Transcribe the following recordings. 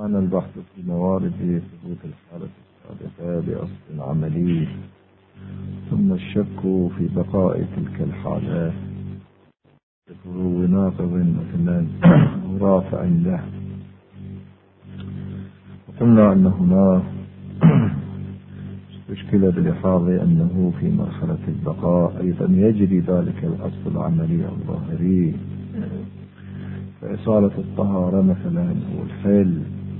كان البحث في موارد ثبوت الحالة السابقة بأصل عملي، ثم الشك في بقاء تلك الحالة بفروع ناقض مثلا رافع له. وقلنا أن هنا مشكلة بلحاظ أنه في مرحلة البقاء أيضا يجري ذلك الأصل العملي الظاهري، فإصالة الطهارة مثلا هو الحل،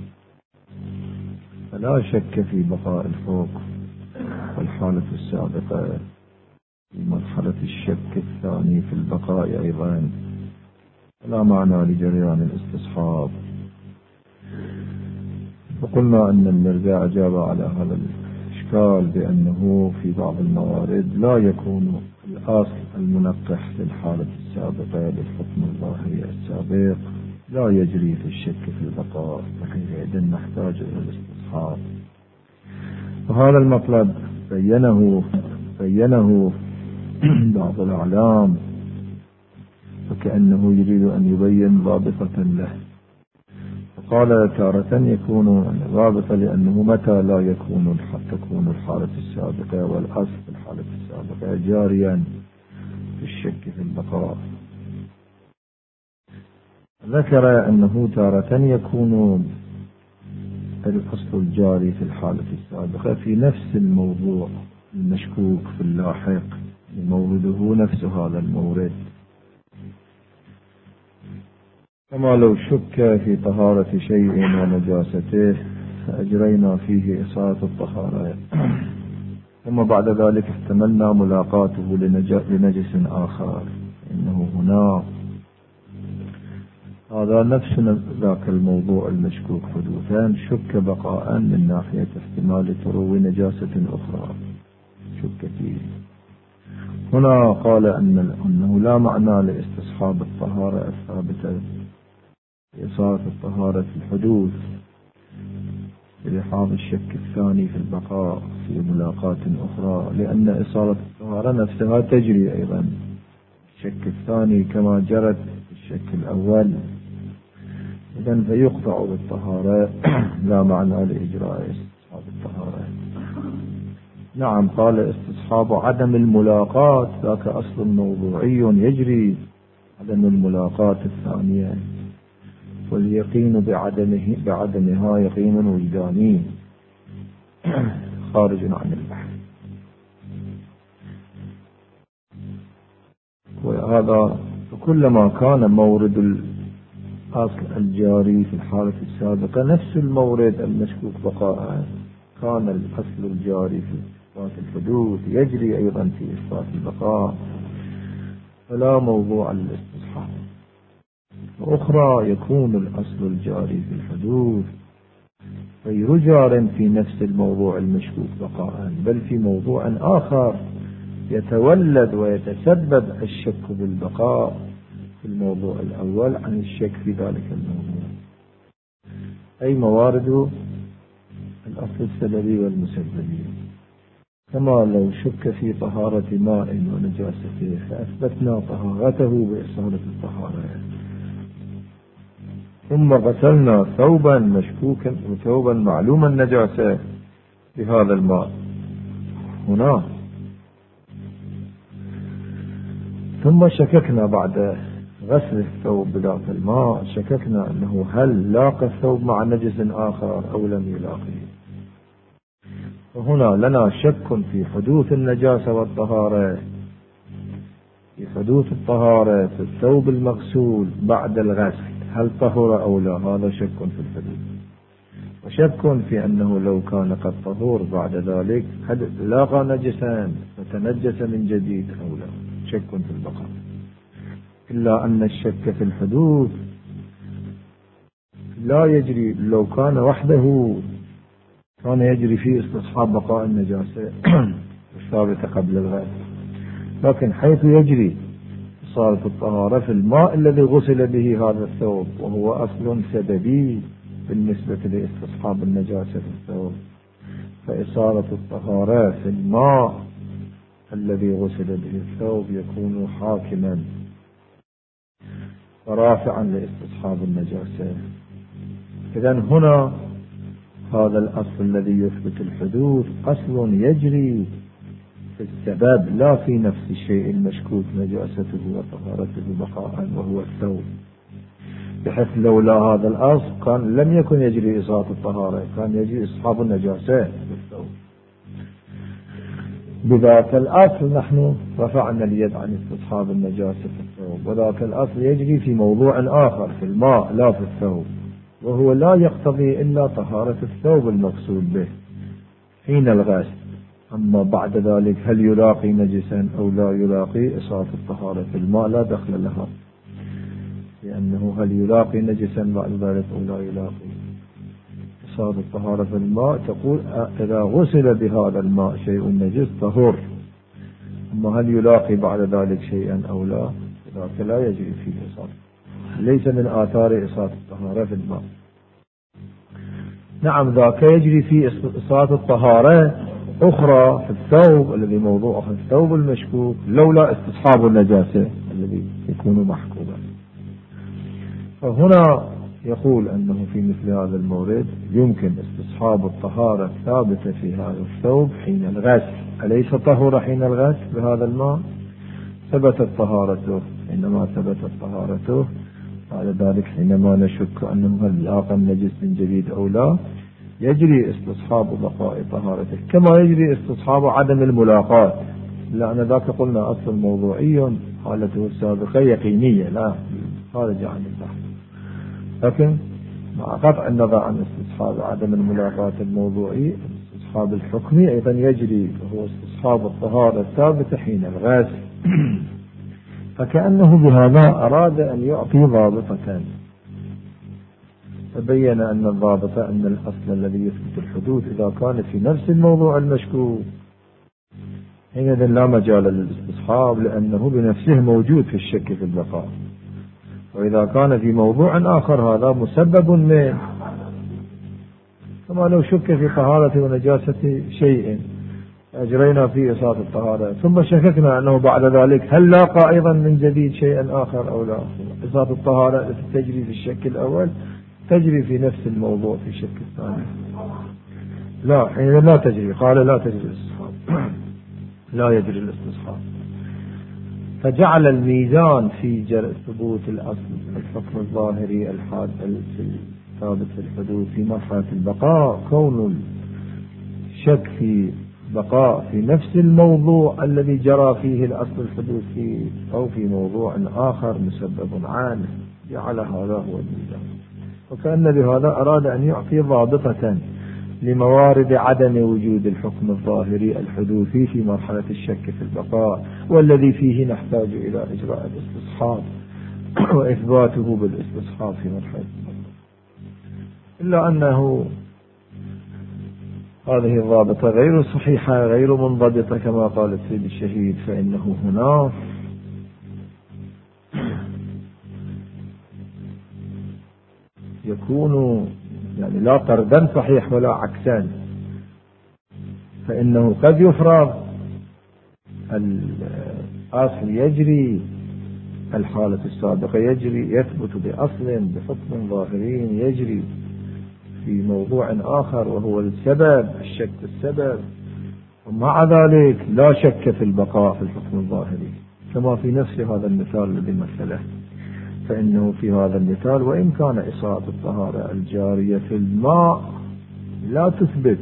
فلا شك في بقاء الفوق والحالة السابقة في مرحلة الشك الثاني في البقاء أيضا، لا معنى لجريان الاستصحاب. وقلنا أن المرجع أجاب على هذا الإشكال بأنه في بعض الموارد لا يكون الأصل المنقح للحالة السابقة للحكم الظاهري السابق لا يجري في الشك في البقاء، فحينئذ نحتاج إلى الاستصحاب. وهذا المطلب بينه بعض الأعلام وكأنه يريد أن يبين ضابطة له، فقال تارة يكون ضابطة لأنه متى لا تكون الحالة السابقة والأصل في الحالة السابقة جاريا في الشك في البقاء. ذكر أنه تارة يكون الأصل الجاري في الحالة السابقة في نفس الموضوع المشكوك في اللاحق، مورده نفس هذا المورد، كما لو شك في طهارة شيء ونجاسته فأجرينا فيه إصالة الطهارة، ثم بعد ذلك احتملنا ملاقاته لنجس آخر، إنه هنا هذا نفس ذاك الموضوع المشكوك حدوثا شك بقاء من ناحية احتمال تروي نجاسة أخرى شك فيه. هنا قال أنه لا معنى لاستصحاب الطهارة الثابتة لإصالة الطهارة في الحدوث بلحاظ الشك الثاني في البقاء في ملاقاة أخرى، لأن إصالة الطهارة نفسها تجري أيضا الشك الثاني كما جرت في الشك الأول، إذن فيقطع بالطهارة لا معنى لإجراء استصحاب الطهارة. نعم، قال استصحاب عدم الملاقاة ذاك أصل موضوعي يجري عدم الملاقاة الثانية، واليقين بعدمها يقين وجداني خارج عن البحث. وهذا كلما كان مورد الأصل الجاري في الحالة السابقة نفس المورد المشكوك بقاء، كان الأصل الجاري في إثبات الحدوث يجري أيضا في إثبات البقاء، فلا موضوع للاستصحاب. وأخرى يكون الأصل الجاري في الحدوث غير جار في نفس الموضوع المشكوك بقاء، بل في موضوع آخر يتولد ويتسبب الشك بالبقاء في الموضوع الأول عن الشك في ذلك الموضوع، أي موارد الأصل السببي والمسببي. كما لو شك في طهارة ماء ونجاسته فأثبتنا طهارته بإصالة الطهارة، ثم غسلنا ثوبا مشكوكا وثوبا معلوم النجاسة بهذا الماء هنا، ثم شككنا بعد غسل الثوب بذاك الماء، شككنا أنه هل لاقى الثوب مع نجس آخر أو لم يلاقيه، وهنا لنا شك في حدوث النجاسة والطهارة، في حدوث الطهارة في الثوب المغسول بعد الغسل هل طهر أو لا، هذا شك في الحدوث. وشك في أنه لو كان قد طهور بعد ذلك هل لاقى نجسا فتنجس من جديد أو لا، شك في البقاء. إلا أن الشك في الحدوث لا يجري، لو كان وحده كان يجري فيه استصحاب بقاء النجاسة الثابتة قبل الغسل، لكن حيث يجري إصالة الطهارة في الماء الذي غسل به هذا الثوب، وهو أصل سببي بالنسبة لاستصحاب النجاسة في الثوب، فإصالة الطهارة في الماء الذي غسل به الثوب يكون حاكما ورافعا لاستصحاب النجاسة. إذن هنا هذا الأصل الذي يثبت الحدوث أصل يجري في السبب لا في نفس الشيء المشكوك نجاسته وطهارته بقاء وهو الثوب، بحيث لولا هذا الأصل كان لم يكن يجري إسقاط الطهارة، كان يجري إسقاط النجاسة بالثوب. بذاك الأصل نحن رفعنا اليد عن استصحاب النجاسة في الثوب، وذاك الأصل يجري في موضوع آخر في الماء لا في الثوب، وهو لا يقتضي إلا طهارة الثوب المقصود به حين الغسل. أما بعد ذلك هل يلاقي نجسا أو لا يلاقي، إسقاط الطهارة في الماء لا دخل لها، لأنه هل يلاقي نجسا بعد ذلك أو لا يلاقي. إسقاط الطهارة في الماء تقول إذا غسل بهذا الماء شيء نجس طهر، أما هل يلاقي بعد ذلك شيئا أو لا، ذاك لا يجري فيه إسقاط، ليس من آثار إسقاط الطهارة في الماء. نعم ذاك يجري فيه إسقاط الطهارة أخرى في الثوب الذي موضوعه الثوب المشكوك لولا استصحاب النجاسة الذي يكون محكوما. فهنا يقول أنه في مثل هذا المورد يمكن استصحاب الطهارة الثابتة في هذا الثوب حين الغسل. أليس طهر حين الغسل بهذا الماء؟ ثبتت طهارته. حينما ثبتت طهارته بعد ذلك حينما نشك أنه هل لاقى النجس من جديد أو لا، يجري استصحاب بقاء طهارته كما يجري استصحاب عدم الملاقاة، لأن ذاك قلنا أصل موضوعي حالته السابقة يقينية لا خارج عن البحث، لكن مع قطع النظر عن استصحاب عدم الملاقاة الموضوعي استصحاب الحكمي أيضا يجري، وهو استصحاب الطهارة الثابتة حين الغسل. فكأنه بهذا أراد أن يعطي ضابطة، فبين أن الضابطة أن الأصل الذي يثبت الحدوث إذا كان في نفس الموضوع المشكوك حينئذ لا مجال للاستصحاب، لأنه بنفسه موجود في الشك في البقاء. وإذا كان في موضوع آخر هذا مسبب من، كما لو شك في طهارة ونجاسة شيء أجرينا فيه إسقاط الطهارة ثم شككنا أنه بعد ذلك هل لاقى أيضا من جديد شيئا آخر أو لا. إسقاط الطهارة التي تجري في الشك الأول تجري في نفس الموضوع في الشك الثاني لا، حين لا تجري. قال لا تجري الاستصحاب لا يجري الاستصحاب. فجعل الميزان في ثبوت الأصل الحكم الظاهري الثابت في الحدوث في مرحلة البقاء كون الشك في بقاء في نفس الموضوع الذي جرى فيه الأصل الحدوث فيه أو في موضوع آخر مسبب عنه، جعل هذا هو الميزان. وكأن بهذا أراد أن يعطي ضابطة لموارد عدم وجود الحكم الظاهري الحدوثي في مرحلة الشك في البقاء، والذي فيه نحتاج إلى إجراء الاستصحاب وإثباته بالاستصحاب في مرحلة البقاء. إلا أنه هذه الضابطة غير صحيحة غير منضبطة كما قال السيد الشهيد، فإنه هنا يكون يعني لا طردا صحيح ولا عكسان، فإنه قد يفرض الأصل يجري الحالة السابقة يجري يثبت بأصل بحكم ظاهرين يجري في موضوع آخر وهو السبب الشك السبب، ومع ذلك لا شك في البقاء في الحكم الظاهري كما في نفس هذا المثال الذي مثله. فإنه في هذا المثال وإن كان إسقاط الطهارة الجارية في الماء لا تثبت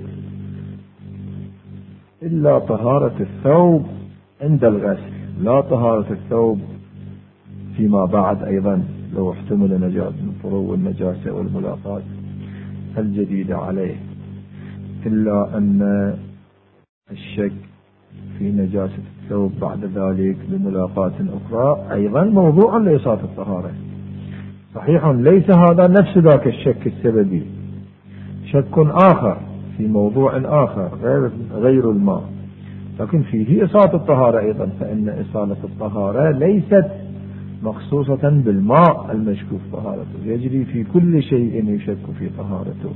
إلا طهارة الثوب عند الغسل، لا طهارة الثوب فيما بعد أيضا لو احتمل نجاسة من فروع النجاسة والملاقات الجديدة عليه، إلا أن الشك في نجاسة الثوب بعد ذلك بملاقات أخرى أيضا موضوع لإسقاط الطهارة. صحيح ليس هذا نفس ذاك الشك السببي، شك آخر في موضوع آخر غير الماء، لكن فيه إسقاط الطهارة أيضا، فإن إصالة الطهارة ليست مخصوصة بالماء المشكوك طهارته، يجري في كل شيء يشك في طهارته.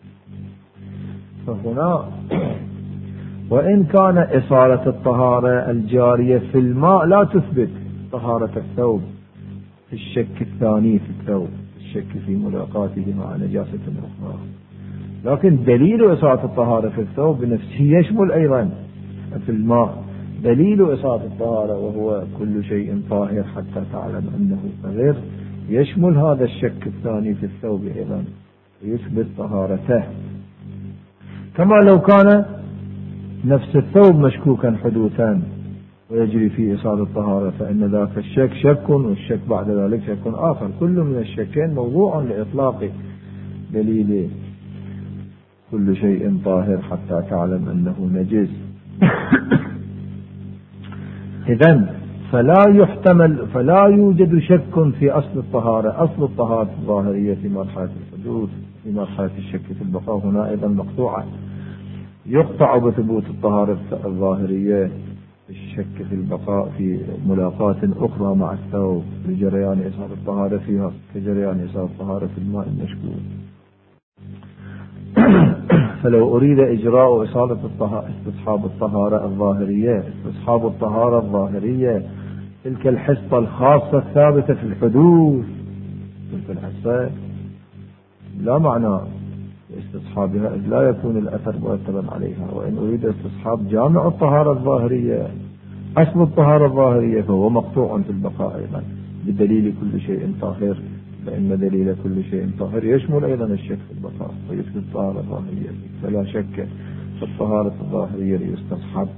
فهنا وإن كان إصالة الطهارة الجارية في الماء لا تثبت طهارة الثوب في الشك الثاني في الثوب، الشك في ملاقاته مع نجاسة أخرى. لكن دليل إساءة الطهارة في الثوب بنفسه يشمل أيضا في الماء دليل إساءة الطهارة وهو كل شيء طاهر حتى تعلم أنه طاهر، يشمل هذا الشك الثاني في الثوب أيضا يثبت طهارته. كما لو كان نفس الثوب مشكوكا حدوثا ويجري فيه إساءة الطهارة فإن ذاك الشك شك والشك بعد ذلك شك آخر، كل من الشكين موضوع لإطلاق دليل كل شيء طاهر حتى تعلم أنه نجس. إذن فلا يوجد شك في أصل الطهارة. أصل الطهارة الظاهرية في مرحلة الحدوث في مرحلة الشك في البقاء هنا أيضا مقطوعة، يقطع بثبوت الطهارة الظاهرية الشك في البقاء في ملاقاة أخرى مع الثوب لجريان إساءة الطهارة فيها كجريان إساءة الطهارة في الماء المشكوك. فلو أريد إجراء إصالة استصحاب الطهارة الظاهرية تلك الحصة الخاصة الثابتة في الحدوث، تلك الحصة لا معنى استصحابها إذ لا يكون الأثر مرتبا عليها. وإن أريد استصحاب جامع الطهارة الظاهرية أصل الطهارة الظاهرية فهو مقطوع في البقاء أيضا بدليل كل شيء طاهر، فإن دليل كل شيء طاهر يشمل أيضا الشك في البقاء ويثبت الطهارة الظاهرية، فلا شك في الطهارة الظاهرية لتستصحب.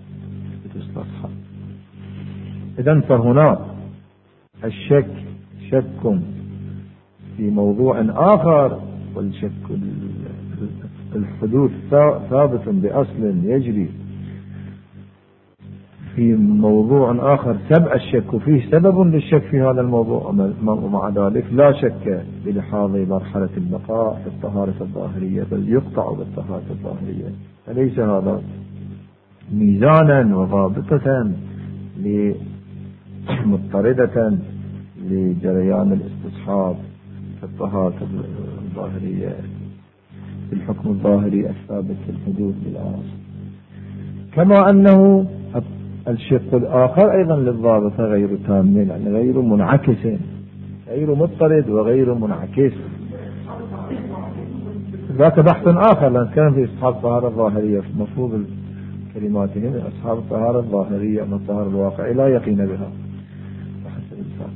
إذن فهنا الشك شك في موضوع آخر، والشك الحدوث ثابت بأصل يجري في موضوع آخر سبق الشك فيه سبب للشك في هذا الموضوع، ومع ذلك لا شك بلحاظ مرحلة البقاء في الطهارة الظاهرية بل يقطع بالطهارة الظاهرية. أليس هذا ميزانا وضابطة مضطردة لجريان الاستصحاب في الطهارة الظاهرية في الحكم الظاهري الثابت في الحدوث بالأصل. كما أنه الشق الآخر أيضا للضابطة غير تام، يعني غير منعكس، غير مضطرد وغير منعكس. ذاك بحث آخر لأن كان في أصحاب الطهارة الظاهرية مفروض كلماتهم أصحاب الطهارة الظاهرية أن الطهارة الواقعي لا يقين بها بحسب الإنسان،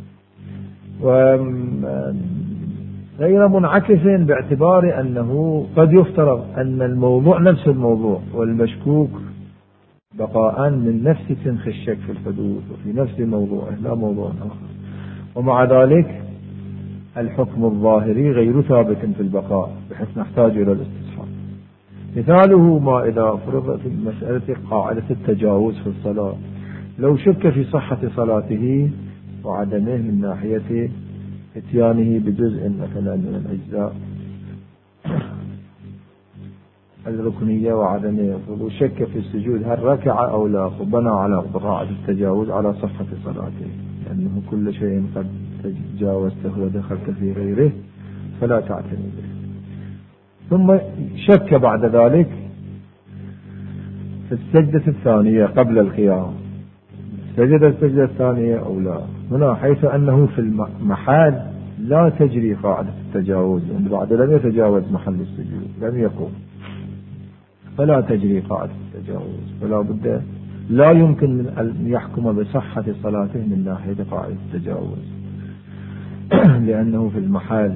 وغير منعكس باعتبار أنه قد يفترض أن الموضوع نفس الموضوع والمشكوك بقاء من نفس سنخ الشك في الحدوث وفي نفس موضوع لا موضوع آخر، ومع ذلك الحكم الظاهري غير ثابت في البقاء بحيث نحتاج إلى الاستصحاب. مثاله ما إذا فرضت مسألة قاعدة التجاوز في الصلاة، لو شك في صحة صلاته وعدمه من ناحية اتيانه بجزء مثلا من الأجزاء الركنية وعدمه، وشك في السجود هل ركع أو لا، وبنى على قاعدة التجاوز على صحة صلاته لأنه كل شيء قد تجاوزته ودخلت في غيره فلا تعتني به. ثم شك بعد ذلك في السجدة الثانية قبل القيام، سجد السجدة الثانية أو لا، هنا حيث أنه في المحال لا تجري قاعدة التجاوز لأن بعد لم يتجاوز محل السجود لم يقوم فلا تجري قاعدة التجاوز، فلا بد لا يمكن من أن يحكم بصحة صلاته من ناحية قاعدة التجاوز لأنه في المحال.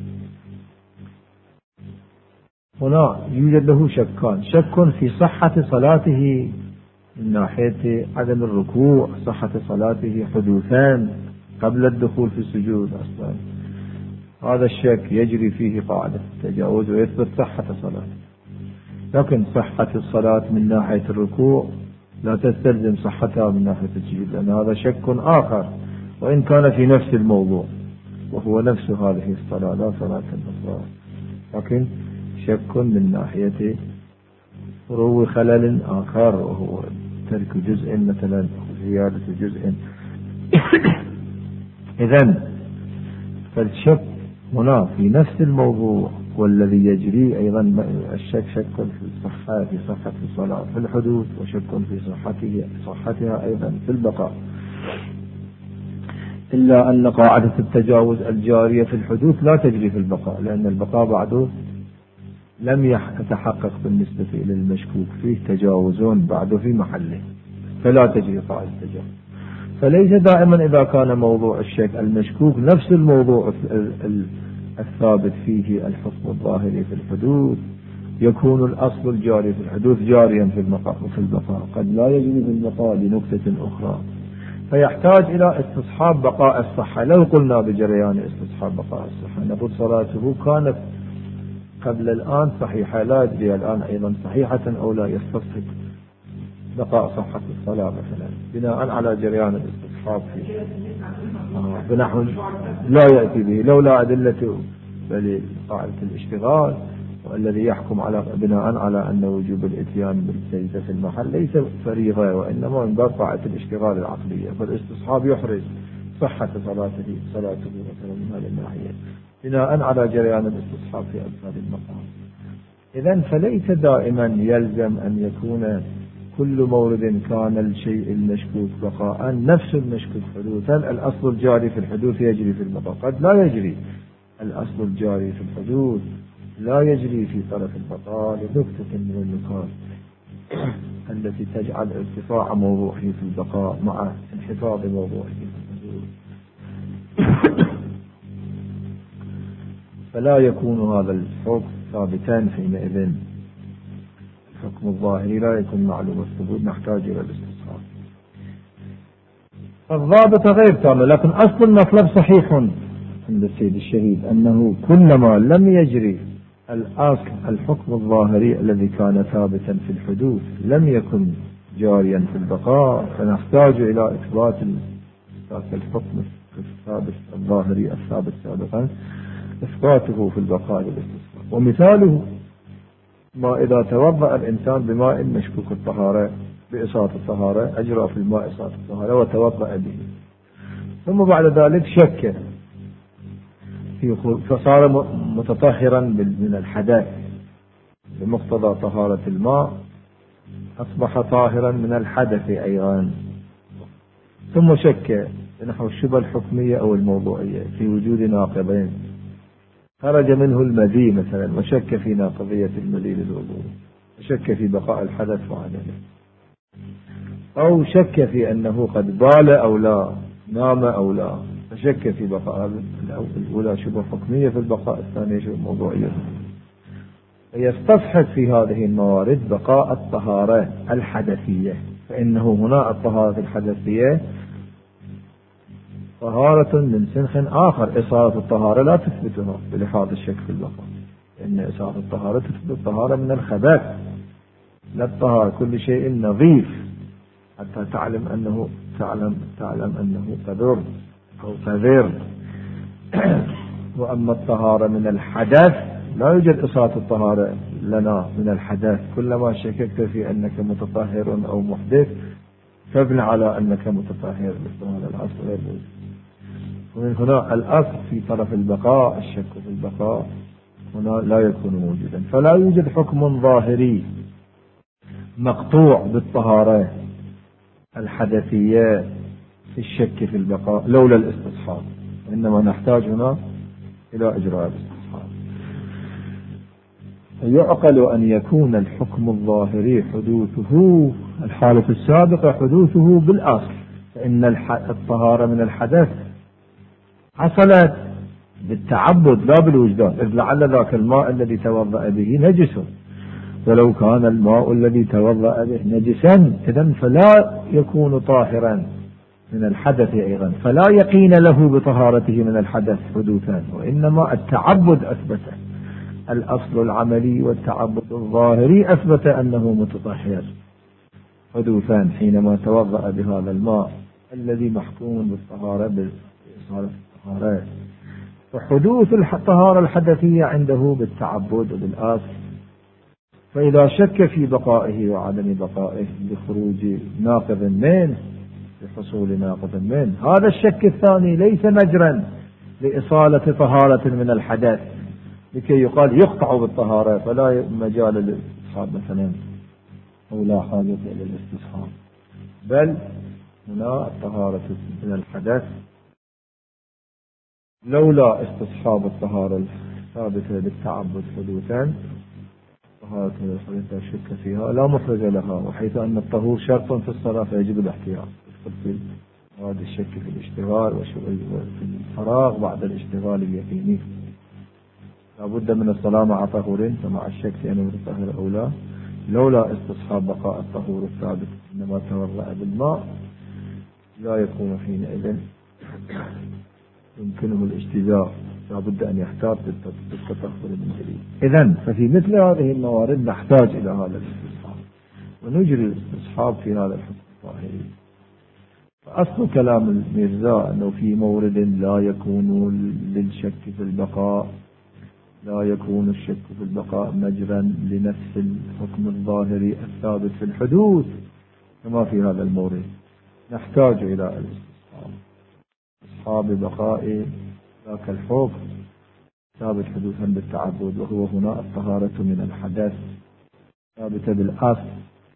هنا يوجد له شكان، شك في صحة صلاته من ناحية عدم الركوع، صحة صلاته حدوثان قبل الدخول في السجود أصلا، هذا الشك يجري فيه قاعدة التجاوز ويثبت صحة صلاته. لكن صحة الصلاة من ناحية الركوع لا تستلزم صحتها من ناحية السجود لأن هذا شك آخر وإن كان في نفس الموضوع وهو نفس هذه الصلاة لا صلاة الأخرى، لكن شك من ناحية روي خلل آخر وهو ترك جزء مثلا أو زيادة جزء. إذن فالشك هنا في نفس الموضوع والذي يجري أيضا الشك شك في صحة الصلاة في الحدوث وشك في صحتها أيضا في البقاء. إلا أن قاعدة التجاوز الجارية في الحدوث لا تجري في البقاء، لأن البقاء بعده لم يتحقق بالنسبة إلى المشكوك فيه تجاوز بعده في محله، فلا تجري قاعدة التجاوز. فليس دائما إذا كان موضوع الشك المشكوك نفس الموضوع الثابت فيه الحكم الظاهري في الحدوث يكون الأصل الجاري في الحدوث جاريا في البقاء قد لا يجري في البقاء لنكتة أخرى، فيحتاج إلى استصحاب بقاء الصحة. لو قلنا بجريان استصحاب بقاء الصحة نقول صلاته كانت قبل الآن صحيحة، لا يدري الآن أيضا صحيحة أو لا، يستصحب بقاء صحة الصلاة مثلا بناء على جريان الاستصحاب فيه بنحو لا يأتي به لولا أدلة بل قاعدة الاشتغال، والذي يحكم على بناء على أن وجوب الاتيان بالسجدة في المحل ليس فريضة وإنما من باب قاعدة الاشتغال العقلية، فالاستصحاب يحرز صحة صلاته مثلا من هذه الناحية بناء على جريان الاستصحاب في أمثال المقام. إذن فليس دائما يلزم أن يكون كل مورد كان الشيء المشكوك بقاء نفس المشكوك حدوثا الأصل الجاري في الحدوث يجري في البقاء، قد لا يجري الأصل الجاري في الحدوث لا يجري في طرف البقاء لنكتة من النكات التي تجعل ارتفاع موضوعه في البقاء مع انحفاظ موضوعه في الحدوث. فلا يكون هذا الحكم ثابتا حينئذ، الحكم الظاهري لا يكون معلوم الثبوت، نحتاج إلى الاستصحاب. الضابط غير تام، لكن أصل المطلب صحيح عند السيد الشهيد أنه كلما لم يجري الأصل الحكم الظاهري الذي كان ثابتا في الحدوث لم يكن جاريا في البقاء، فنحتاج إلى إثبات الحكم الثابت الظاهري الثابت سابقا إثباته في البقاء للاستصحاب. ومثاله ما إذا توضأ الإنسان بماء مشكوك الطهارة بإساءة الطهارة، أجرى في الماء إساءة الطهارة وتوضأ به، ثم بعد ذلك شك فصار متطهرا من الحدث بمقتضى طهارة الماء، أصبح طاهرا من الحدث أيضا، ثم شك نحو الشبهة الحكمية أو الموضوعية في وجود ناقضين، خرج منه المذي مثلا وشك في ناقضية المذي للوضوء، شك في بقاء الحدث وعدمه، أو شك في أنه قد بال أو لا، نام أو لا، فشك في بقاء الأولى شبهة حكمية في البقاء، الثانية شبهة موضوعية. يستصحب في هذه الموارد بقاء الطهارة الحدثية، فإنه هنا الطهارة الحدثية طهارة من سنخ آخر، إصالة الطهارة لا تثبتها بلحاظ الشك في البقاء، لأن إصالة الطهارة تثبت الطهارة من الخبث، لا الطهارة كل شيء نظيف حتى تعلم أنه قدر أو قذر. وأما الطهارة من الحدث لا يوجد إصالة الطهارة لنا من الحدث، كلما شككت في أنك متطهر أو محدث فابن على أنك متطهر، مثل هذا الأصل غير موجود. ومن هنا الأصل في طرف البقاء الشك في البقاء هنا لا يكون موجودا، فلا يوجد حكم ظاهري مقطوع بالطهارة الحدثية في الشك في البقاء لولا الاستصحاب، إنما نحتاج هنا إلى إجراء الاستصحاب. يعقل أن يكون الحكم الظاهري حدوثه الحالة السابقة حدوثه بالأصل، فإن الطهارة من الحدث حصلت بالتعبد لا بالوجدان، إذ لعل ذاك الماء الذي توضأ به نجس، ولو كان الماء الذي توضأ به نجسا إذن فلا يكون طاهرا من الحدث أيضا، فلا يقين له بطهارته من الحدث حدوثا، وإنما التعبد أثبته، الأصل العملي والتعبد الظاهري أثبت أنه متطهر حدوثا حينما توضأ بهذا الماء الذي محكوم بالطهارة بإصالة الطهارة، وحدوث الطهارة الحدثية عنده بالتعبد وبالأصل. فإذا شك في بقائه وعدم بقائه بخروج ناقض منه بحصول ناقض منه، هذا الشك الثاني ليس مجرا لإصالة طهارة من الحدث لكي يقال يقطع بالطهارة فلا مجال للاستصحاب مثلا أو لا حاجة إلى الاستصحاب، بل هنا الطهارة من الحدث لولا استصحاب الطهارة الثابتة بالتعبد حدوثا، طهارة لا شك فيها لا مخرج لها، وحيث أن الطهور شرط في الصلاة فيجب الاحتياط في هذا الشك في الاشتغال وفي الفراغ بعد الاشتغال اليقيني. لا بد من الصلاة مع طهور، فمع الشك في أنه متطهر أو لا. لولا استصحاب بقاء الطهور الثابت إنما تورع بالماء لا يكون حينئذ يمكنه الاجتزاء، لا بد أن يحتاط بالتطهر من جديد. إذن ففي مثل هذه الموارد نحتاج إلى هذا الاستصحاب، ونجري الاستصحاب في هذا الحكم الظاهري. فأصل كلام الميرزا أنه في مورد لا يكون للشك في البقاء، لا يكون الشك في البقاء مجرا لنفس الحكم الظاهري الثابت في الحدوث كما في هذا المورد، نحتاج إلى الاستصحاب، استصحاب بقاء ذاك الحكم ثابت حدوثا بالتعبد، وهو هنا الطهارة من الحدث ثابتة بالأصل.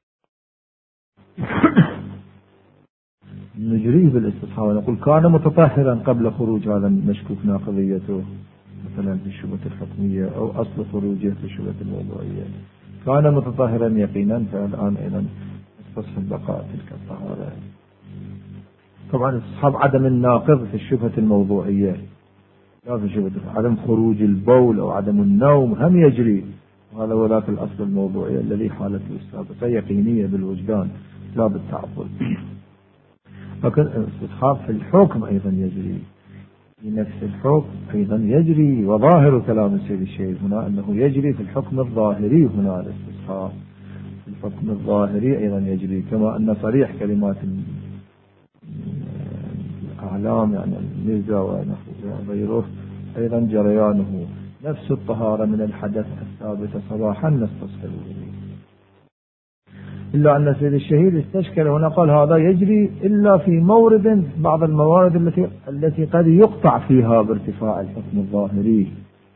نجريه بالاستصحاب ونقول كان متطهرا قبل خروج هذا المشكوك ناقضيته، مثلا في الشبهة الحكمية أو أصل خروجه في الشبهة الموضوعية، كان متطهرا يقينا، فالآن أيضا استصحب بقاء تلك الطهارة. طبعا استصحاب عدم الناقض في الشبهة الموضوعية، لا في شبهة عدم خروج البول أو عدم النوم هم يجري، وهذا ولاك الأصل الموضوعي الذي حالته السابقة يقينية بالوجدان لا بالتعقل. لكن استصحاب في الحكم أيضا يجري، في نفس الحكم أيضا يجري، وظاهر كلام السيد الشيخ هنا أنه يجري في الحكم الظاهري. هنا الاستصحاب في الحكم الظاهري أيضا يجري، كما أن صريح كلمات الأعلام يعني الميرزا وغيره أيضا جريانه نفس الطهارة من الحدث الثابت صباحا نستصحبه. إلا أن سيد الشهيد استشكل هنا قال هذا يجري إلا في مورد، بعض الموارد التي قد يقطع فيها بارتفاع الحكم الظاهري،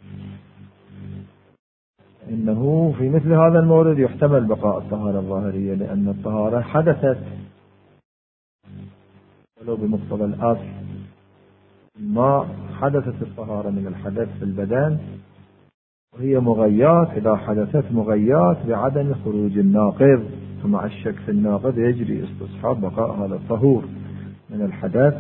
إنه في مثل هذا المورد يحتمل بقاء الطهارة الظاهرية، لأن الطهارة حدثت ولو بمقتضى الأصل، ما حدثت الطهارة من الحدث في البدن، وهي مغيات، إذا حدثت مغيات بعدم خروج الناقض، فمع الشك في الناقض يجري استصحاب بقاء هذا الطهور من الحدث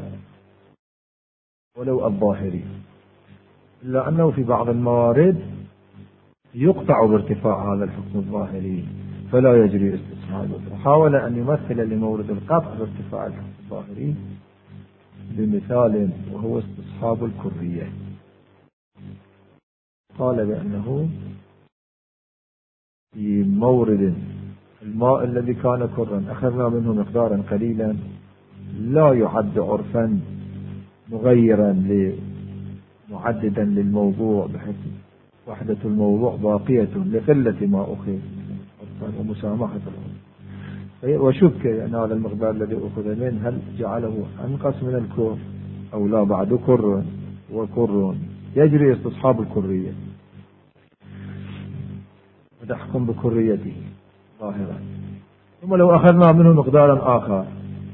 ولو الظاهري. إلا أنه في بعض الموارد يقطع بارتفاع هذا الحكم الظاهري فلا يجري استصحابه. حاول أن يمثل لمورد القطع بارتفاع الحكم الظاهري بمثال، وهو استصحاب الكرية. قال بأنه في مورد الماء الذي كان كرا أخذنا منه مقدارا قليلا لا يعد عرفا مغيرا معددا للموضوع، بحيث وحدة الموضوع باقية لقلة ما أخذ عرفا ومسامحة العرف، وشك أن هذا المقدار الذي أخذ منه هل جعله أنقص من الكر أو لا، بعد كر وكر يجري استصحاب الكرية وتحكم بكريته ظاهرا. ثم لو أخذنا منه مقدارا آخر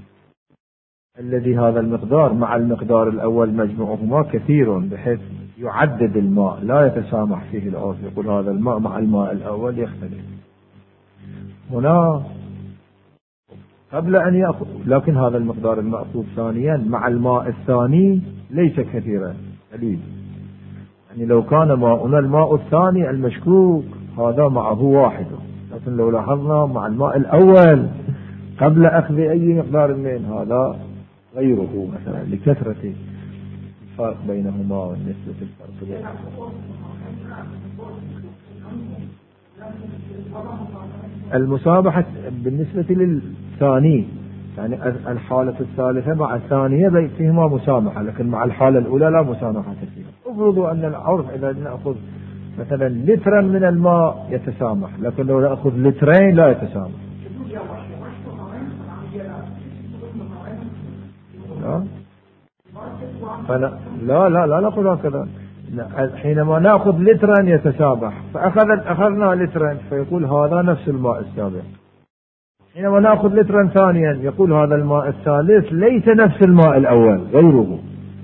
الذي هذا المقدار مع المقدار الأول مجموعهما كثير بحيث يعدد الماء لا يتسامح فيه العرف، يقول هذا الماء مع الماء الأول يختلف، هنا قبل أن يأخذ، لكن هذا المقدار المأخوذ ثانيا مع الماء الثاني ليس كثيرا قليل، يعني لو كان ماؤنا الماء الثاني المشكوك هذا معه واحد، لكن لو لاحظنا مع الماء الأول قبل أخذ أي مقدار من هذا غيره، مثلا لكثرة الفرق بينهما والنسبة الفرق بينهما. المسامحة بالنسبة للثاني، يعني الحالة الثالثة مع الثانية فيهما مسامحة، لكن مع الحالة الأولى لا مسامحة فيها. افرضوا أن العرف إذا نأخذ مثلا لترا من الماء يتسامح، لكن لو نأخذ لترين لا يتسامح. لا نقول هكذا. حينما نأخذ لترا يتسامح، فأخذنا لترا فيقول هذا نفس الماء السابق. حينما نأخذ لترا ثانيا يقول هذا الماء الثالث ليس نفس الماء الأول غيره،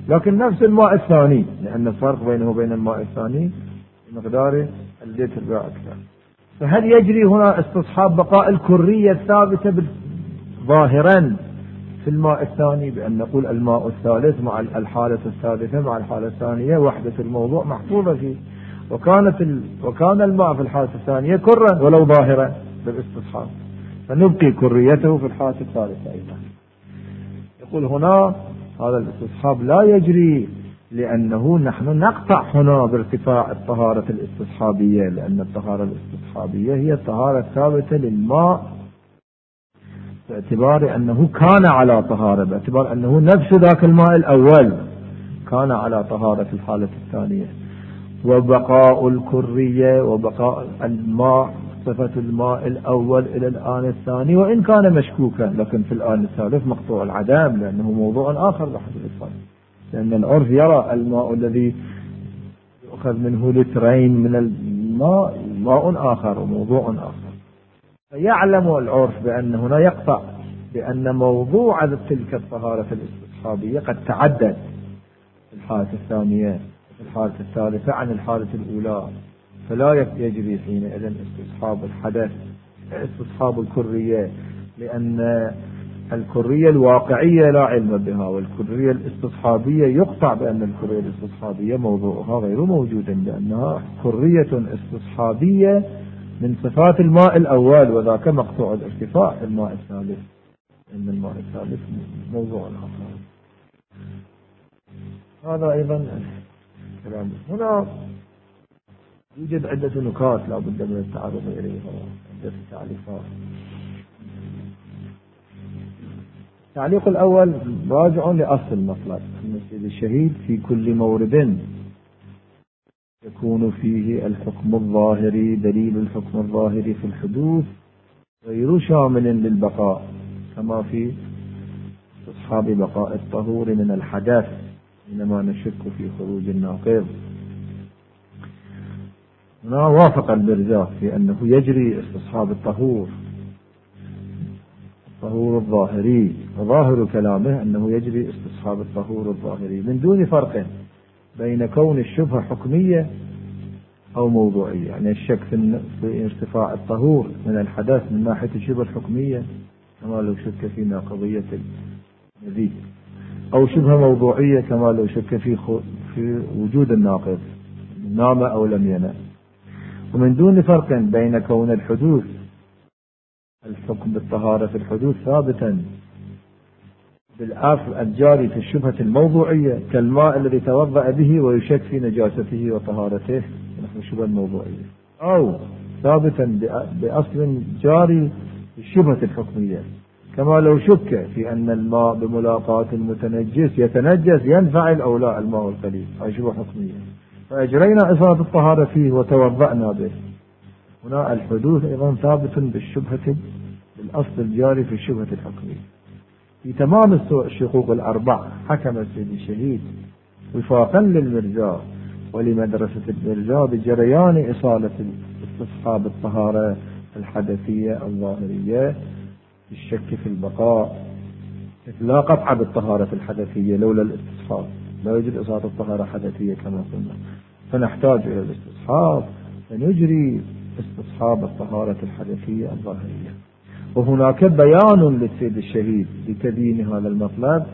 لكن نفس الماء الثاني، لأن الفرق بينه وبين الماء الثاني مقدار اللتر أكثر. فهل يجري هنا استصحاب بقاء الكرية الثابتة ظاهرا في الماء الثاني، بأن نقول الماء الثالث مع الحالة الثالثة مع الحالة الثانية وحدة الموضوع محفوظة فيه، وكان الماء في الحالة الثانية كرا ولو ظاهرا بالاستصحاب، فنبقي كريته في الحالة الثالثة أيضا. يقول هنا هذا الاستصحاب لا يجري، لأنه نحن نقطع هنا بارتفاع الطهارة الاستصحابية، لأن الطهارة الاستصحابية هي الطهارة الثابتة للماء باعتبار أنه كان على طهارة، باعتبار أنه نفس ذاك الماء الأول كان على طهارة في الحالة الثانية. وبقاء الكرية وبقاء الماء صفة الماء الأول إلى الآن الثاني، وإن كان مشكوكا لكن في الآن الثالث مقطوع العدم، لأنه موضوع آخر بحسب الفرق، لأن العرف يرى الماء الذي يؤخذ منه لترين من الماء ماء آخر وموضوع آخر. فيعلم العرف بأن هنا يقطع بأن موضوع تلك الطهارة الاستصحابية قد تعدد في الحالة الثانية في الحالة الثالثة عن الحالة الأولى، فلا يجري حينئذ استصحاب الحدث استصحاب الكرية، لأن الكرية الواقعية لا علم بها، والكرية الاستصحابية يقطع بأن الكرية الاستصحابية موضوعها غير موجود، لأنها كرية استصحابية من صفات الماء الأول، وذاك مقطوع الارتفاع الماء الثالث، إن الماء الثالث موضوع آخر. هذا أيضا كلام. هنا يوجد عدة نكات لا بد من التعرض إليها، عدة تعليقات. التعليق الأول راجع لأصل المطلب، أن السيد الشهيد في كل مورد يكون فيه الحكم الظاهري دليل الحكم الظاهري في الحدوث غير شامل للبقاء، كما في استصحاب بقاء الطهور من الحدث حينما نشك في خروج الناقض. هنا وافق البرزاق في أنه يجري استصحاب الطهور الظاهري، وظاهر كلامه أنه يجري استصحاب الطهور الظاهري من دون فرق بين كون الشبهة حكمية أو موضوعية. يعني الشك في ارتفاع الطهور من الحدث من ناحية الشبهة الحكمية كما لو شك في ناقضية النذير، أو شبهة موضوعية كما لو شك في وجود الناقض نام أو لم ينام. ومن دون فرق بين كون الحدوث الحكم بالطهارة في الحدوث ثابتا بالأصل الجاري في الشبهة الموضوعية كالماء الذي توضأ به ويشك في نجاسته وطهارته نحو الشبهة الموضوعية، أو ثابتا بأصل جاري في الشبهة الحكمية كما لو شك في أن الماء بملاقاة المتنجس يتنجس ينفعل أو لا الماء القليل، هذه شبهة حكمية فأجرينا إصابة الطهارة فيه وتوضأنا به. هنا الحدوث أيضا ثابت بالشبهة بالأصل الجاري في الشبهة الحكمية. في تمام الشقوق الأربع حكم السيد الشهيد وفاقا للمرجاء ولمدرسة المرجاء بجريان إصالة استصحاب الطهارة الحدثية الظاهرية بالشك في البقاء، لا قطع بالطهارة الحدثية لولا الاستصحاب، لا يوجد إصالة الطهارة حدثية كما قلنا، فنحتاج إلى الاستصحاب فنجري استصحاب الطهارة الحدثية الظاهرية. وهناك بيان للسيد الشهيد لتبيين هذا المطلب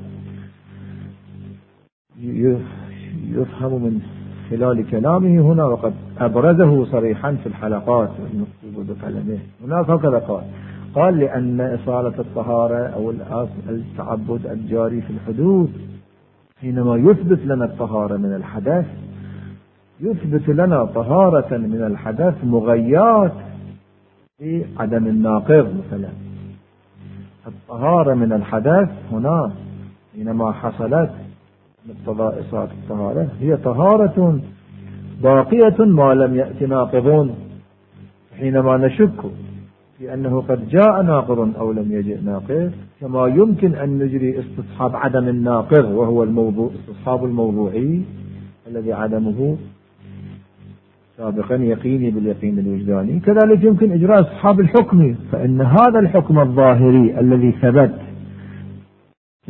يفهم من خلال كلامه هنا، وقد أبرزه صريحا في الحلقات المكتوبة بقلمه. هناك هكذا قال لأن إصالة الطهارة أو التعبد الجاري في الحدوث حينما يثبت لنا الطهارة من الحدث يثبت لنا طهارة من الحدث مغيات في عدم الناقض. مثلا الطهارة من الحدث هنا حينما حصلت مقتضى إصالة الطهارة هي طهارة باقية ما لم يأتي ناقض، حينما نشك في أنه قد جاء ناقض أو لم يجئ ناقض كما يمكن أن نجري استصحاب عدم الناقض وهو الموضوع استصحاب الموضوعي الذي عدمه سابقا يقيني باليقين الوجداني، كذلك يمكن إجراء استصحاب الحكم، فإن هذا الحكم الظاهري الذي ثبت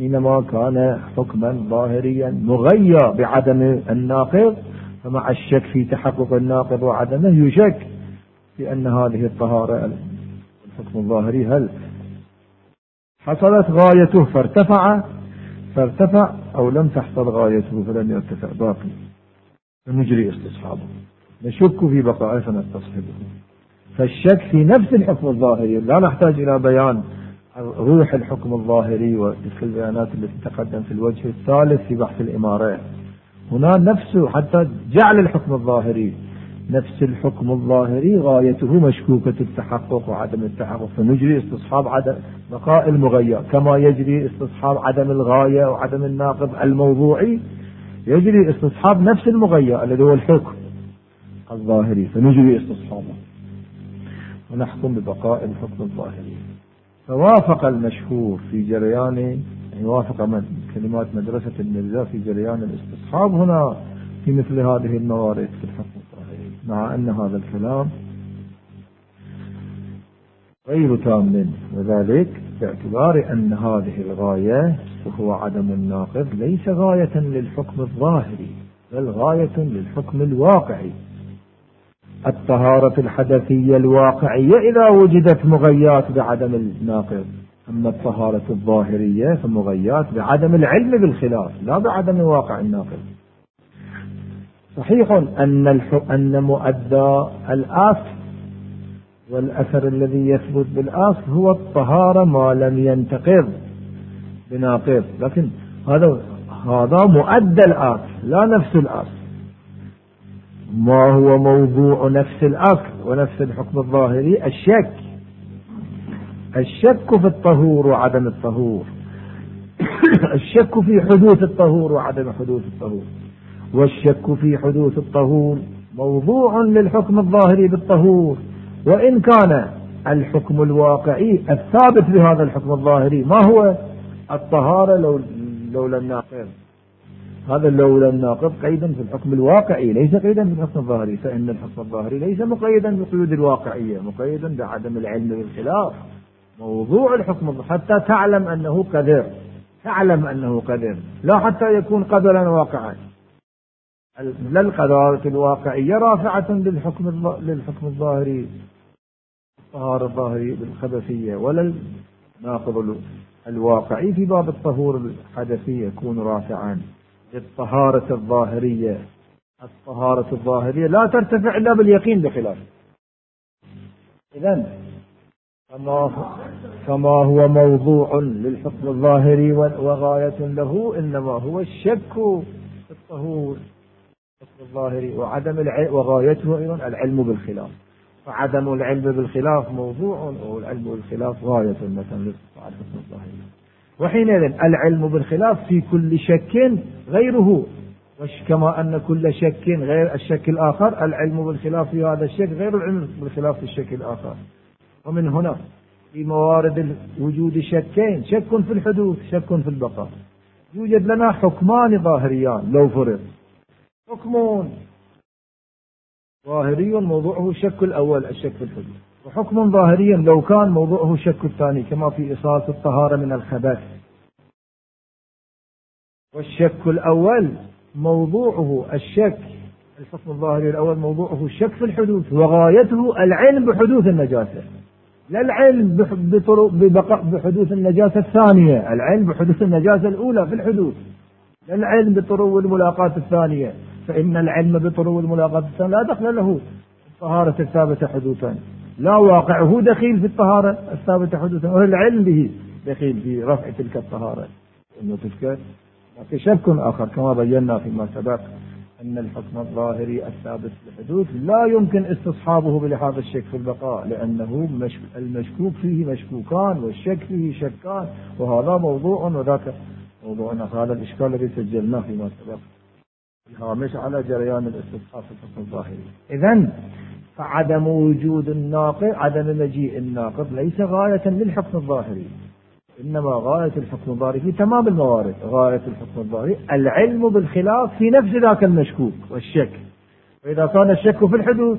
حينما كان حكما ظاهريا مغير بعدم الناقض، فمع الشك في تحقق الناقض وعدمه يشك في أن هذه الطهارة الحكم الظاهري هل حصلت غايته فارتفع أو لم تحصل غايته فلم يرتفع باقي، فنجري استصحابه، نشك في بقائه فنستصحبه. فالشك في نفس الحكم الظاهري، لا نحتاج إلى بيان روح الحكم الظاهري وتلك البيانات التي تقدم في الوجه الثالث في بحث الإمارة. هنا نفسه حتى جعل الحكم الظاهري نفس الحكم الظاهري غايته مشكوكة التحقق وعدم التحقق، فنجري استصحاب عدم بقاء المغير، كما يجري استصحاب عدم الغاية وعدم الناقض الموضوعي، يجري استصحاب نفس المغير الذي هو الحكم الظاهري، فنجري استصحابه ونحكم ببقاء الحكم الظاهري. فوافق المشهور في جريان، يعني وافق من كلمات مدرسة المرزا في جريان الاستصحاب هنا في مثل هذه الموارد في الحكم الظاهري، مع أن هذا الكلام غير تام، وذلك باعتبار أن هذه الغاية وهو عدم الناقض ليس غاية للحكم الظاهري بل غاية للحكم الواقعي. الطهارة الحدثية الواقعية إذا وجدت مغيات بعدم الناقض، أما الطهارة الظاهرية فمغيات بعدم العلم بالخلاف لا بعدم واقع الناقض. صحيح أن مؤدى الأصل والأثر الذي يثبت بالأصل هو الطهارة ما لم ينتقض بناقض، لكن هذا مؤدى الأصل لا نفس الأصل. ما هو موضوع نفس الأصل ونفس الحكم الظاهري؟ الشك في الطهور وعدم الطهور، الشك في حدوث الطهور وعدم حدوث الطهور، والشك في حدوث الطهور موضوع للحكم الظاهري بالطهور، وإن كان الحكم الواقعي الثابت بهذا الحكم الظاهري ما هو الطهارة لولا الناقض. هذا لولا الناقض قيدا في الحكم الواقعي ليس قيدا في الحكم الظاهري، فإن الحكم الظاهري ليس مقيدا بالقيود الواقعية، مقيدا بعدم العلم بالخلاف. موضوع الحكم حتى تعلم أنه قدر، لا حتى يكون قدرا واقعا. لا القدرة الواقعية رافعة للحكم الظاهري الطهارة الظاهري بالخبثية، ولا الناقض الواقعي في باب الطهور الحدثي يكون رافعا للطهارة الظاهرية. الطهارة الظاهرية لا ترتفع إلا باليقين بخلاف. إذن فما هو موضوع للحكم الظاهري وغاية له إنما هو الشك في الطهور الظاهري وعدم العلم، وغايته أيضا العلم بالخلاف، فعدم العلم بالخلاف موضوع والعلم بالخلاف غاية مثلا للحكم الظاهري. وحينئذ العلم بالخلاف في كل شك غيره، كما أن كل شك غير الشك الآخر، العلم بالخلاف في هذا الشك غير العلم بالخلاف في الشك الآخر. ومن هنا في موارد وجود شكين، شك في الحدوث شك في البقاء، يوجد لنا حكمان ظاهريان لو فرض، حكم ظاهري موضوعه الشك الأول الشك في الحدوث، وحكم ظاهري لو كان موضوعه الشك الثاني كما في إصالة الطهارة من الخبث. والشك الأول موضوعه الشك، الحكم الظاهري الأول موضوعه الشك في الحدوث وغايته العلم بحدوث النجاسة، لا العلم بحدوث النجاسة الثانية، العلم بحدوث النجاسة الأولى في الحدوث، لا العلم بطرو الملاقات الثانية، فإن العلم بطرو الملاقات الثانية لا دخل له الطهارة الثابتة حدوثا، لا واقعه دخيل في الطهارة الثابتة حدوثا، ولا العلم به دخيل في رفع تلك الطهارة، إنه تلك شك آخر كما بينا فيما سبق أن الحكم الظاهري الثابت للحدوث لا يمكن استصحابه بلحاظ الشك في البقاء، لأنه المشكوك فيه مشكوكان والشك فيه شكان، وهذا موضوع وذاك موضوع. هذا الإشكال الذي سجلناه فيما سبق الهامش على جريان الاستصحاب في الحكم الظاهري. إذن فعدم وجود الناقض، عدم مجيء الناقض ليس غاية للحكم الظاهري، إنما غاية الحكم الظاهري في تمام الموارد، غاية الحكم الظاهري العلم بالخلاف في نفس ذاك المشكوك والشك. وإذا كان الشك في الحدوث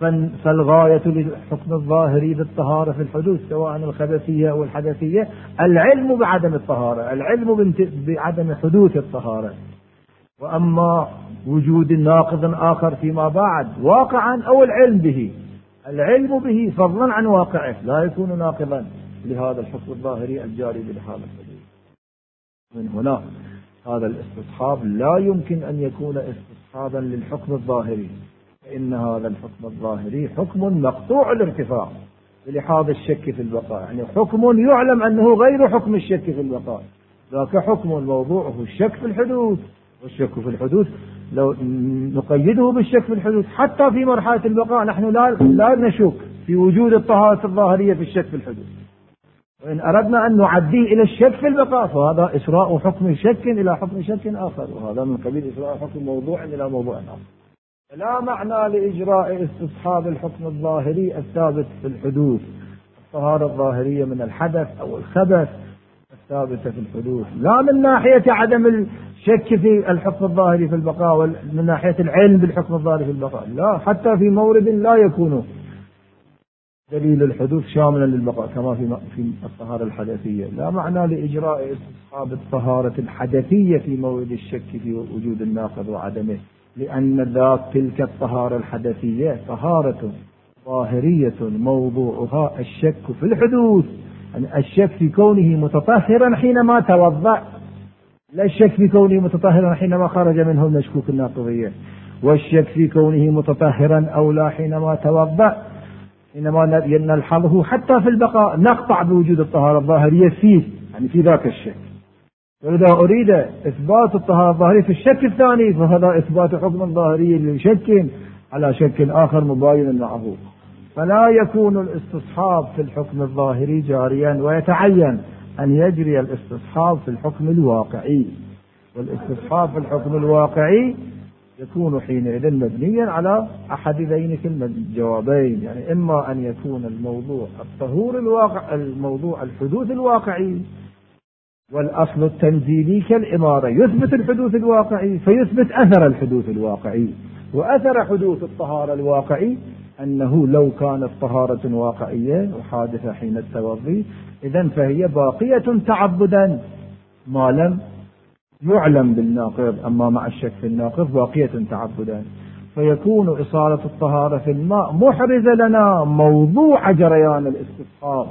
فالغاية للحكم الظاهري بالطهارة في الحدوث سواء الخبثية أو الحدثية العلم بعدم الطهارة، العلم بعدم حدوث الطهارة. وأما وجود ناقض آخر فيما بعد واقعا أو العلم به، العلم به فضلا عن واقعه لا يكون ناقضا لهذا الحكم الظاهري الجاري بالحالة الحدوث. من هنا هذا الاستصحاب لا يمكن أن يكون استصحابا للحكم الظاهري، فإن هذا الحكم الظاهري حكم مقطوع الارتفاع بلحاظ الشك في البقاء، يعني حكم يعلم أنه غير حكم الشك في البقاء، ذاك حكم موضوعه الشك في الحدوث. والشك في الحدوث لو نقيده بالشك في الحدوث حتى في مرحلة البقاء نحن لا نشك في وجود الطهارة الظاهرية في الشك في الحدوث، وإن أردنا أن نعديه إلى الشك في البقاء فهذا إسراء حكم شك إلى حكم شك آخر، وهذا من قبيل إسراء حكم موضوع إلى موضوع آخر. لا معنى لإجراء استصحاب الحكم الظاهري الثابت في الحدوث، الطهارة الظاهرية من الحدث أو الخبث الثابتة في الحدوث، لا من ناحية عدم الشك في الحكم الظاهري في البقاء ومن ناحية العلم بالحكم الظاهري في البقاء، لا، حتى في مورد لا يكون دليل الحدوث شاملا للبقاء كما في الطهارة الحدثية. لا معنى لإجراء استصحاب الطهارة الحدثية في مورد الشك في وجود الناقض وعدمه، لأن ذات تلك الطهارة الحدثية طهارة ظاهرية موضوعها الشك في الحدوث، يعني الشك في كونه متطهرا حينما توضأ، لا الشك في كونه متطهرا حينما خرج منه المشكوك الناقضية، والشك في كونه متطهرا أو لا حينما توضأ، حينما نلحظه حتى في البقاء نقطع بوجود الطهارة الظاهرية فيه، يعني في ذاك الشك. وإذا أريد إثبات الطهارة الظاهرية في الشك الثاني فهذا إثبات حكم ظاهري لشك على شك آخر مباين معه، فلا يكون الاستصحاب في الحكم الظاهري جاريا، ويتعين أن يجري الاستصحاب في الحكم الواقعي، والاستصحاب في الحكم الواقعي يكون حينئذ مبنيا على أحد ذينك الجوابين، يعني إما أن يكون الموضوع الظهور الواقع، الموضوع الحدوث الواقعي، والأصل التنزيلي كالإمارة يثبت الحدوث الواقعي فيثبت أثر الحدوث الواقعي، وأثر حدوث الطهارة الواقعي أنه لو كانت طهارة واقعية وحادثة حين التوضي إذن فهي باقية تعبدا ما لم يعلم بالناقض، أما مع الشك في الناقض باقية تعبدا، فيكون إصالة الطهارة في الماء محرز لنا موضوع جريان الاستصحاب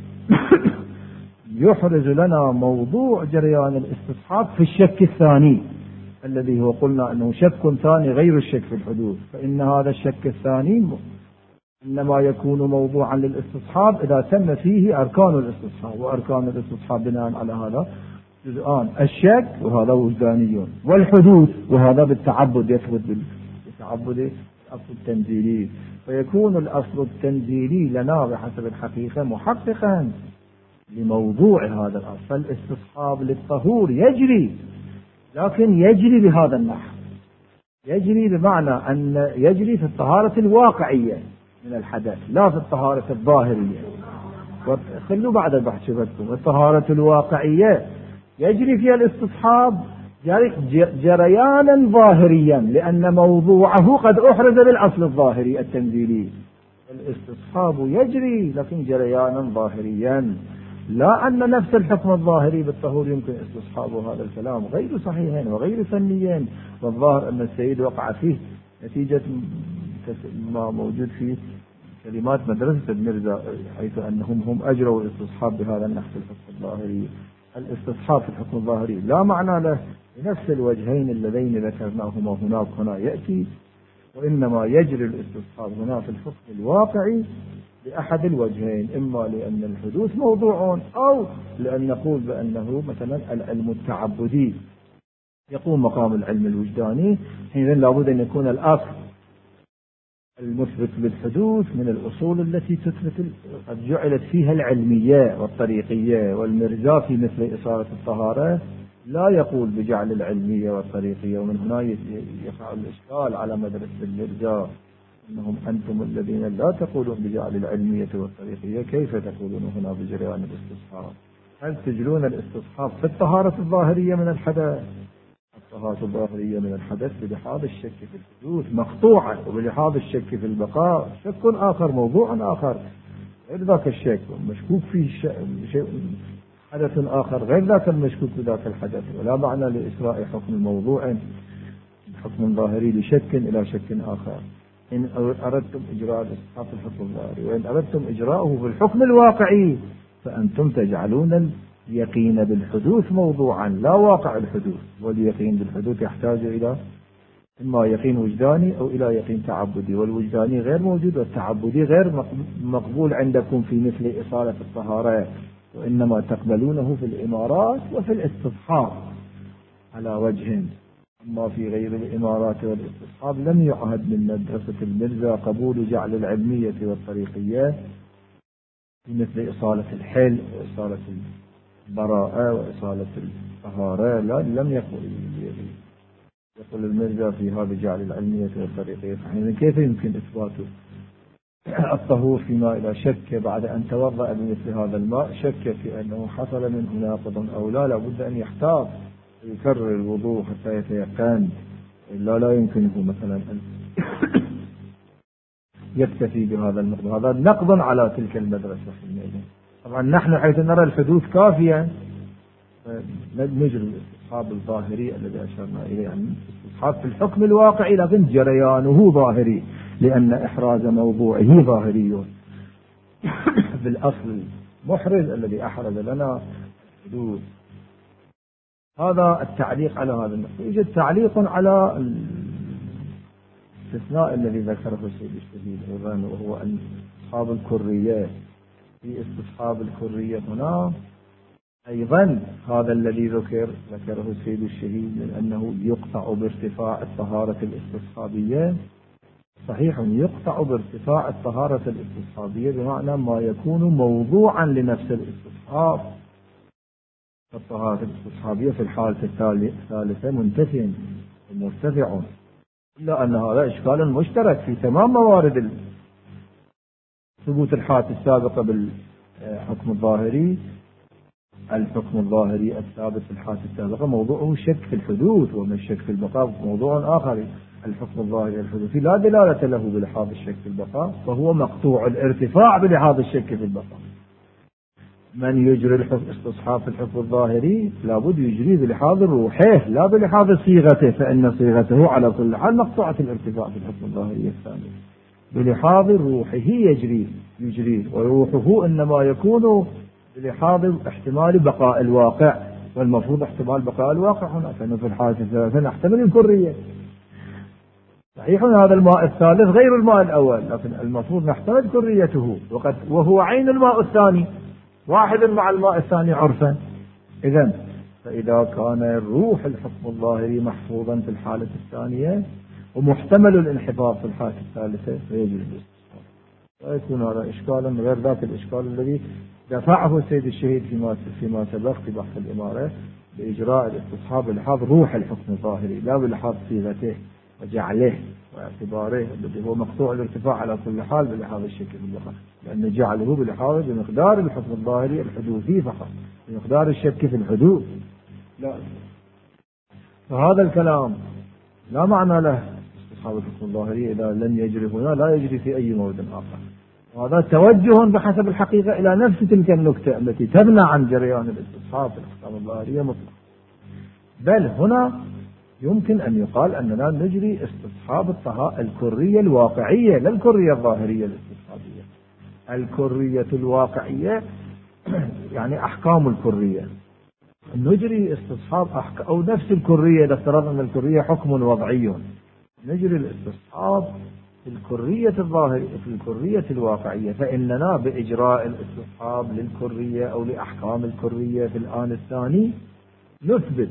يحرز لنا موضوع جريان الاستصحاب في الشك الثاني الذي هو قلنا أنه شك ثاني غير الشك في الحدوث، فإن هذا الشك الثاني إنما يكون موضوعا للاستصحاب إذا تم فيه أركان الاستصحاب، وأركان الاستصحاب بناء على هذا جزءان، الشك وهذا وجداني، والحدوث وهذا بالتعبد يثبت بالتعبد الأصل التنزيلي، فيكون الأصل التنزيلي لنا بحسب الحقيقة محققا لموضوع هذا الأصل، فالاستصحاب للطهور يجري، لكن يجري بهذا النحو، يجري بمعنى أن يجري في الطهارة الواقعية من الحدث لا في الطهارة الظاهرية. خلوا بعد البحث شفتكم الطهارة الواقعية يجري فيها الاستصحاب جريانا ظاهريا لأن موضوعه قد أحرز بالأصل الظاهري التنزيلي، الاستصحاب يجري لكن جريانا ظاهريا، لا أن نفس الحكم الظاهري بالطهور يمكن استصحابه. هذا الكلام غير صحيح وغير فنيا، والظاهر أن السيد وقع فيه نتيجة ما موجود في كلمات مدرسة المرزا، حيث أنهم هم أجروا الاستصحاب بهذا النحو في الحكم الظاهري. الاستصحاب في الحكم الظاهري لا معنى له بنفس الوجهين اللذين ذكرناهما هنا يأتي، وإنما يجري الاستصحاب هنا في الحكم الواقعي بأحد الوجهين، إما لأن الحدوث موضوع أو لأن نقول بأنه مثلا العلم التعبدي يقوم مقام العلم الوجداني، حينئذ لابد أن يكون الأصل المثبت بالحدوث من الأصول التي تثبت قد جعلت فيها العلمية والطريقية، والمرزا في مثل إصالة الطهارة لا يقول بجعل العلمية والطريقية، ومن هنا يقع الإشكال على مدرسة المرزا أنهم أنتم الذين لا تقولون بجعل العلمية والطريقية، كيف تقولون هنا بجريان الاستصحاب؟ هل تجرون الاستصحاب في الطهارة الظاهرية من الحدث الطهارة الظاهرية من الحدث بلحاظ الشك في الحدوث مقطوعا، وبلحاظ الشك في البقاء شك آخر، موضوع آخر غير ذاك الشك، مشكوك فيه شيء حدث آخر غير ذاك المشكوك بذاك الحدث. ولا معنى لإسراء حكم موضوع حكم ظاهري لشك إلى شك آخر. إن أردتم إجراء الإسقاط الحكم الظاهري، وإن أردتم إجراءه في الحكم الواقعي فأنتم تجعلون اليقين بالحدوث موضوعا لا واقع الحدوث. واليقين بالحدوث يحتاج إلى إما يقين وجداني أو إلى يقين تعبدي، والوجداني غير موجود والتعبدي غير مقبول عندكم في مثل إصالة الطهارة، وإنما تقبلونه في الإمارات وفي الاستصحاب على وجه. أما في غير الإمارات والاستصحاب لم يعهد من مدرسة المرزا قبول جعل العلمية والطريقية في مثل إصالة الحل وإصالة البراءة وإصالة الطهارة. لا، لم يقول المرزا في هذا جعل العلمية والطريقية. كيف يمكن إثبات الطهور فيما إذا شك بعد أن توضأ بمثل هذا الماء، شك في أنه حصل منه ناقض أو لا، لابد أن يحتاط ويكرر الوضوء حتى يتيقن، إلا لا يمكنه مثلا أن يكتفي بهذا المقدار. هذا نقض على تلك المدرسة. طبعا نحن حيث نرى الحدوث كافيا نجري الاستصحاب الظاهري الذي أشرنا إليه، يعني استصحاب في الحكم الواقعي لكن جريانه ظاهري، لأن إحراز موضوعه ظاهري بالأصل محرز الذي أحرز لنا الحدوث. هذا التعليق على هذا النقطة. يوجد تعليق على الاستثناء الذي ذكره السيد الشهيد أيضا، وهو أن استصحاب الكرية. في استصحاب الكرية هنا أيضا هذا الذي ذكره السيد الشهيد من أنه يقطع بارتفاع الطهارة الاستصحابية. صحيح يقطع بارتفاع الطهارة الاستصحابية بمعنى ما يكون موضوعا لنفس الاستصحاب. الطهارة الاستصحابية في الحالة الثالثة منتفي مرتفع، إلا أن هذا إشكال مشترك في تمام موارد ثبوت الحالة السابقة بالحكم الظاهري. الحكم الظاهري الثابت في الحالة السابقة موضوعه شك في الحدوث، ومن الشك في البقاء موضوع آخر. الحكم الظاهري الحدوثي لا دلالة له بلحاظ الشك في البقاء، فهو مقطوع الارتفاع بلحاظ الشك في البقاء. من يجري الاستصحاب في الحكم الظاهري لابد يجري بلحاظ روحه لا بلحاظ صيغته، فإن صيغته على كل حال مقطوعة الارتفاع في الحكم الظاهري الثاني. بلحاظ روحه يجري، وروحه إنما يكون بلحاظ احتمال بقاء الواقع، والمفروض احتمال بقاء الواقع هنا، فإنه في الحالة الثالثة نحتمل الكرية. صحيح هذا الماء الثالث غير الماء الأول، لكن المفروض نحتمل كريته، وهو عين الماء الثاني واحد مع الماء الثاني عرفا. إذن فإذا كان الروح الحكم الظاهري محفوظا في الحالة الثانية ومحتمل الانحفاظ في الحالة الثالثة فيجب الاستصحاب. لا يكون هذا إشكالا غير ذاك الإشكال الذي دفعه السيد الشهيد فيما سبق في بحث الإمارة بإجراء الاستصحاب بلحاظ روح الحكم الظاهري لا بلحاظ صيغته وجعله واعتباره الذي هو مقطوع الارتفاع على كل حال بلحاظ الشك في البقاء، لأن جعله بلحاظ بمقدار الحكم الظاهري الحدوثي فقط، بمقدار الشك في الحدوث لا. فهذا الكلام لا معنى له استصحاب الحكم الظاهري إذا لم يجري هنا لا يجري في أي مورد آخر. وهذا توجه بحسب الحقيقة إلى نفس تلك النكتة التي تبنى عن جريان الاستصحاب في الأحكام الظاهرية مطلقا. بل هنا يمكن أن يقال أننا نجري استصحاب الطهارة الكرية الواقعية لا الكرية الظاهرية الاستصحابية. الكرية الواقعية يعني أحكام الكرية، نجري استصحاب أو نفس الكرية إذا افترضنا أن الكرية حكم وضعي، نجري الاستصحاب في الكرية الظاهرية في الكرية الواقعية. فإننا بإجراء الاستصحاب للكرية أو لأحكام الكرية في الآن الثاني نثبت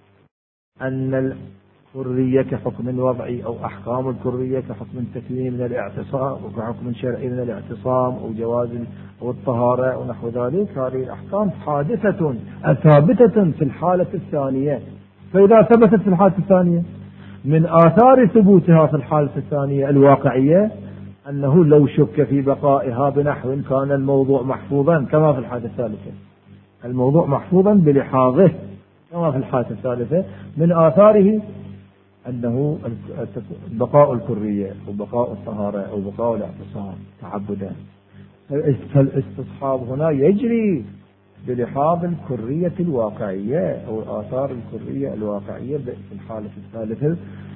أن الكرية كحكم وضعي أو أحكام الكرية كحكم تكويني من الاعتصام وكحكم شرعي من الاعتصام أو جواز أو الطهارة ونحو ذلك، هذه الأحكام حادثة ثابتة في الحالة الثانية. فإذا ثبتت في الحالة الثانية من آثار ثبوتها في الحالة الثانية الواقعية أنه لو شك في بقائها بنحو كان الموضوع محفوظا كما في الحالة الثالثة، الموضوع محفوظا بلحاظه كما في الحالة الثالثة من آثاره أنه بقاء الكرية أو بقاء الطهارة أو بقاء الاعتصام تعبدا. فالاستصحاب هنا يجري بلحاظ الكرية الواقعية أو آثار الكرية الواقعية. في الحالة الثالثة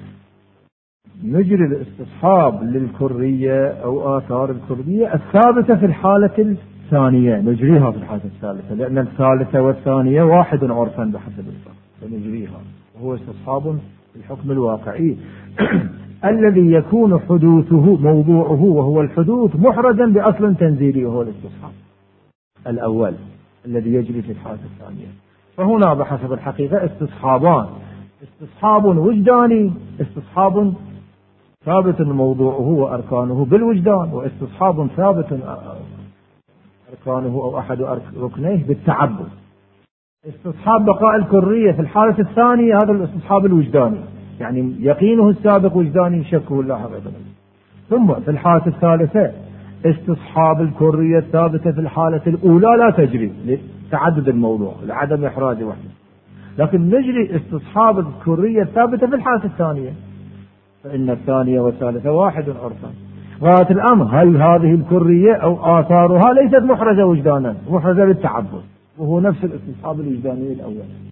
نجري الاستصحاب للكرية أو آثار الكرية الثابتة في الحالة الثانية، نجريها في الحالة الثالثة، لأن الثالثة والثانية واحد عرفا بحسب الفقه، فنجريها، وهو استصحاب الحكم الواقعي الذي يكون حدوثه موضوعه وهو الحدوث محرزا بأصل تنزيلي، وهو الاستصحاب الأول الذي يجري في الحالة الثانية. فهنا بحسب الحقيقة استصحابان: استصحاب وجداني، استصحاب ثابت موضوعه وأركانه بالوجدان، واستصحاب ثابت أركانه أو أحد ركنيه بالتعبد. استصحاب بقاء الكرية في الحالة الثانية هذا الاستصحاب الوجداني، يعني يقينه السابق وجداني شكه لا حقيقة. ثم في الحالة الثالثة استصحاب الكرية الثابتة في الحالة الأولى لا تجري لتعدد الموضوع لعدم إحراج وحده، لكن نجري استصحاب الكرية الثابتة في الحالة الثانية، فإن الثانية والثالثة واحد عرفا. غاية الأمر هل هذه الكرية أو آثارها ليست محرزة وجدانا، محرزة بالتعبد، وهو نفس الاستصحاب الوجداني الأول.